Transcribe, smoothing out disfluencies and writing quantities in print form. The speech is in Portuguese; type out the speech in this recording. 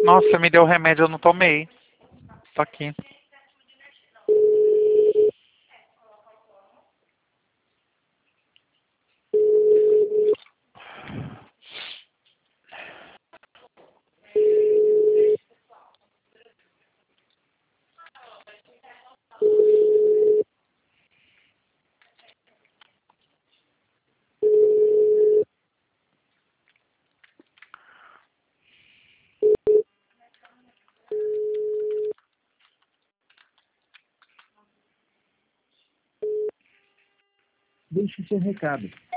Nossa, me deu remédio, eu não tomei. Tá aqui. Deixe seu recado.